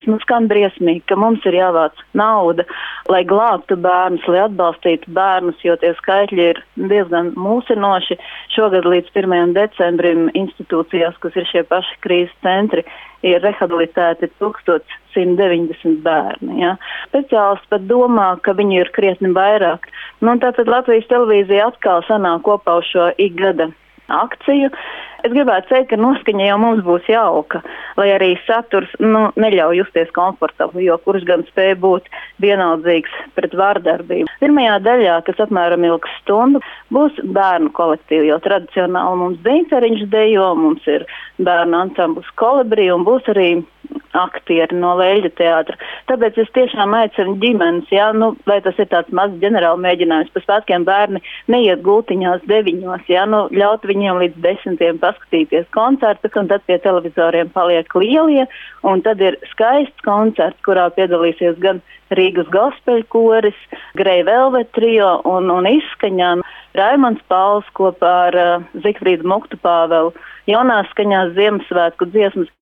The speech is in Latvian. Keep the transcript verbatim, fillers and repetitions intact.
nu, skan briesmīgi, ka mums ir jāvāc nauda, lai glābtu bērnus, lai atbalstītu bērnus, jo tie skaitļi ir diezgan mūsinoši. Šogad līdz pirmajam decembrim institūcijās, kas ir šie paši krīzes centri, ir rehabilitēti tūkstoš simt deviņdesmit bērni. Ja. Speciālisti pat domā, ka viņi ir krietni vairāk. Nu, tātad Latvijas televīzija atkal sanāk kopā uz šo ikgada akciju. Es gribētu teikt, ka noskaņa jau mums būs jauka, lai arī saturs nu, neļauj justies komfortabli, jo kurš gan spēj būt vienaldzīgs pret vārdarbību. Pirmajā daļā, kas apmēram ilgs stundu, būs bērnu kolektīvi, jo tradicionāli mums Dīnceriņš dejo, mums ir bērnu ansamblis Kolibri un būs arī aktieri no Leļģa teātra. Tāpēc es tiešām aicinu ģimenes, jā, nu, vai tas ir tāds mazs ģenerāla mēģinājums, pēc svētkiem bērni neiet gultiņās deviņos, jā, nu, ļaut viņiem līdz desmitiem paskatīties koncertus, un tad pie televizoriem paliek lielie, un tad ir skaists koncerts, kurā piedalīsies gan Rīgas gospel koris, Grey Velvet trio un, un izskaņām Raimonds Pauls kopā ar uh, Zigfrīdu Muktu Pāvelu, jaunās skaņās Ziemassvētku dziesmas.